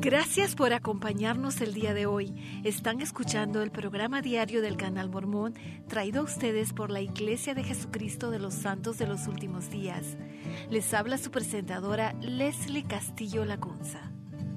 Gracias por acompañarnos el día de hoy. Están escuchando el programa diario del Canal Mormón, traído a ustedes por la Iglesia de Jesucristo de los Santos de los Últimos Días. Les habla su presentadora Leslie Castillo Lacunza.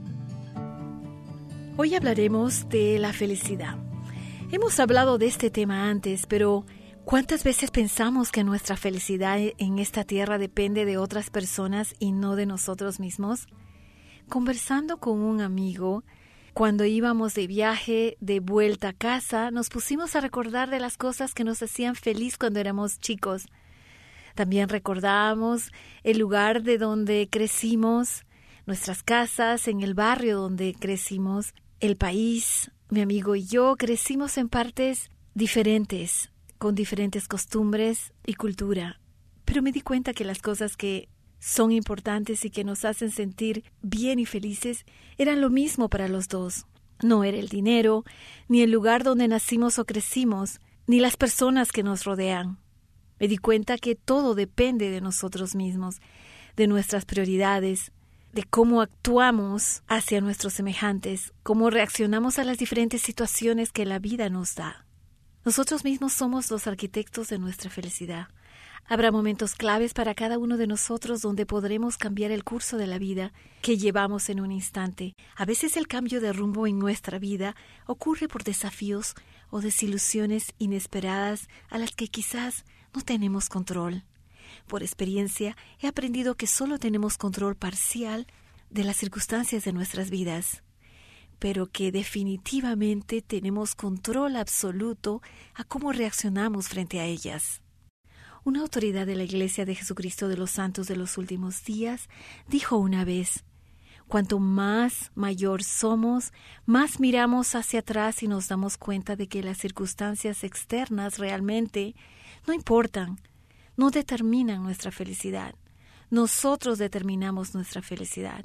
Hoy hablaremos de la felicidad. Hemos hablado de este tema antes, pero ¿cuántas veces pensamos que nuestra felicidad en esta tierra depende de otras personas y no de nosotros mismos? Conversando con un amigo, cuando íbamos de viaje de vuelta a casa, nos pusimos a recordar de las cosas que nos hacían feliz cuando éramos chicos. También recordábamos el lugar de donde crecimos, nuestras casas, en el barrio donde crecimos, el país. Mi amigo y yo crecimos en partes diferentes, con diferentes costumbres y cultura. Pero me di cuenta que las cosas que son importantes y que nos hacen sentir bien y felices eran lo mismo para los dos. No era el dinero, ni el lugar donde nacimos o crecimos, ni las personas que nos rodean. Me di cuenta que todo depende de nosotros mismos, de nuestras prioridades, de cómo actuamos hacia nuestros semejantes, cómo reaccionamos a las diferentes situaciones que la vida nos da. Nosotros mismos somos los arquitectos de nuestra felicidad. Habrá momentos claves para cada uno de nosotros donde podremos cambiar el curso de la vida que llevamos en un instante. A veces el cambio de rumbo en nuestra vida ocurre por desafíos o desilusiones inesperadas a las que quizás no tenemos control. Por experiencia, he aprendido que solo tenemos control parcial de las circunstancias de nuestras vidas, pero que definitivamente tenemos control absoluto a cómo reaccionamos frente a ellas. Una autoridad de la Iglesia de Jesucristo de los Santos de los Últimos Días dijo una vez: cuanto más mayor somos, más miramos hacia atrás y nos damos cuenta de que las circunstancias externas realmente no importan, no determinan nuestra felicidad. Nosotros determinamos nuestra felicidad.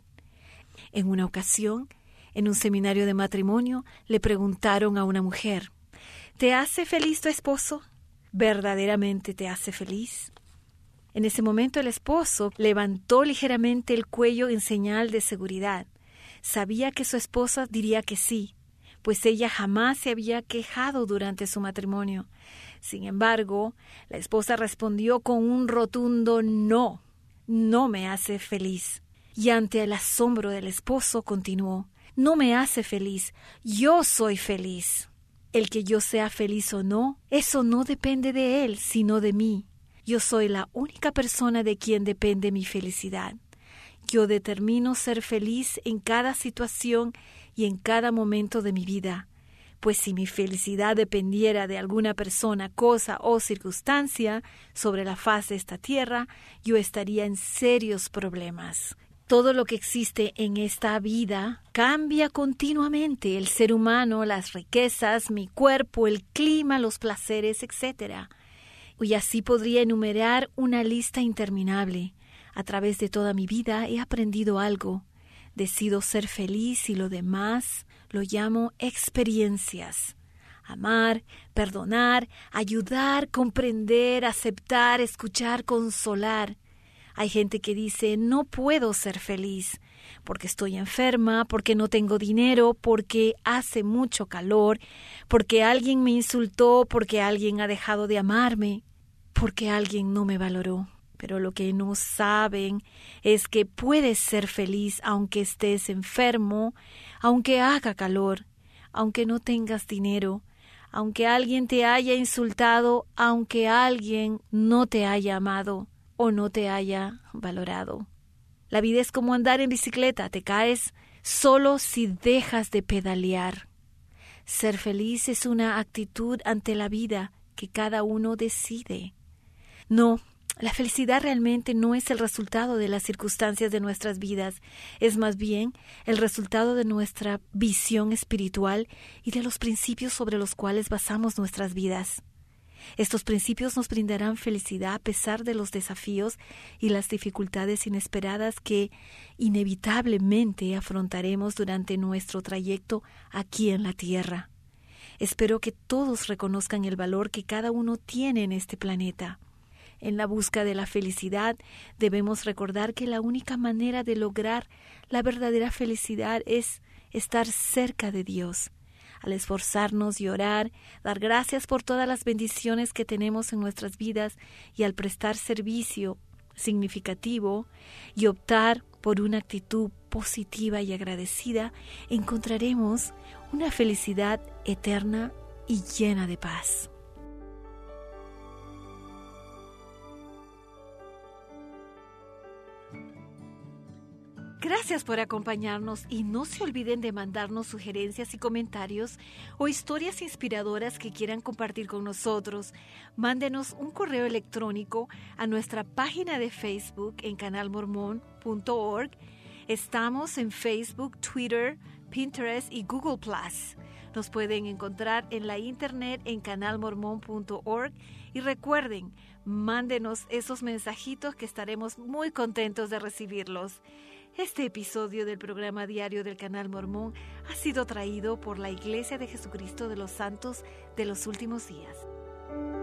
En una ocasión, en un seminario de matrimonio, le preguntaron a una mujer: ¿te hace feliz tu esposo? ¿Verdaderamente te hace feliz? En ese momento el esposo levantó ligeramente el cuello en señal de seguridad. Sabía que su esposa diría que sí, pues ella jamás se había quejado durante su matrimonio. Sin embargo, la esposa respondió con un rotundo no. No me hace feliz. Y ante el asombro del esposo continuó: no me hace feliz, yo soy feliz. El que yo sea feliz o no, eso no depende de él, sino de mí. Yo soy la única persona de quien depende mi felicidad. Yo determino ser feliz en cada situación y en cada momento de mi vida. Pues si mi felicidad dependiera de alguna persona, cosa o circunstancia sobre la faz de esta tierra, yo estaría en serios problemas. Todo lo que existe en esta vida cambia continuamente: el ser humano, las riquezas, mi cuerpo, el clima, los placeres, etc. Y así podría enumerar una lista interminable. A través de toda mi vida he aprendido algo. Decido ser feliz y lo demás lo llamo experiencias. Amar, perdonar, ayudar, comprender, aceptar, escuchar, consolar. Hay gente que dice: no puedo ser feliz porque estoy enferma, porque no tengo dinero, porque hace mucho calor, porque alguien me insultó, porque alguien ha dejado de amarme, porque alguien no me valoró. Pero lo que no saben es que puedes ser feliz aunque estés enfermo, aunque haga calor, aunque no tengas dinero, aunque alguien te haya insultado, aunque alguien no te haya amado o no te haya valorado. La vida es como andar en bicicleta: te caes solo si dejas de pedalear. Ser feliz es una actitud ante la vida que cada uno decide. No, la felicidad realmente no es el resultado de las circunstancias de nuestras vidas, es más bien el resultado de nuestra visión espiritual y de los principios sobre los cuales basamos nuestras vidas. Estos principios nos brindarán felicidad a pesar de los desafíos y las dificultades inesperadas que inevitablemente afrontaremos durante nuestro trayecto aquí en la tierra. Espero que todos reconozcan el valor que cada uno tiene en este planeta. En la búsqueda de la felicidad debemos recordar que la única manera de lograr la verdadera felicidad es estar cerca de Dios. Al esforzarnos y orar, dar gracias por todas las bendiciones que tenemos en nuestras vidas y al prestar servicio significativo y optar por una actitud positiva y agradecida, encontraremos una felicidad eterna y llena de paz. Gracias por acompañarnos y no se olviden de mandarnos sugerencias y comentarios o historias inspiradoras que quieran compartir con nosotros. Mándenos un correo electrónico a nuestra página de Facebook en canalmormon.org. Estamos en Facebook, Twitter, Pinterest y Google+. Nos pueden encontrar en la internet en canalmormon.org y recuerden, mándenos esos mensajitos que estaremos muy contentos de recibirlos. Este episodio del programa diario del Canal Mormón ha sido traído por la Iglesia de Jesucristo de los Santos de los Últimos Días.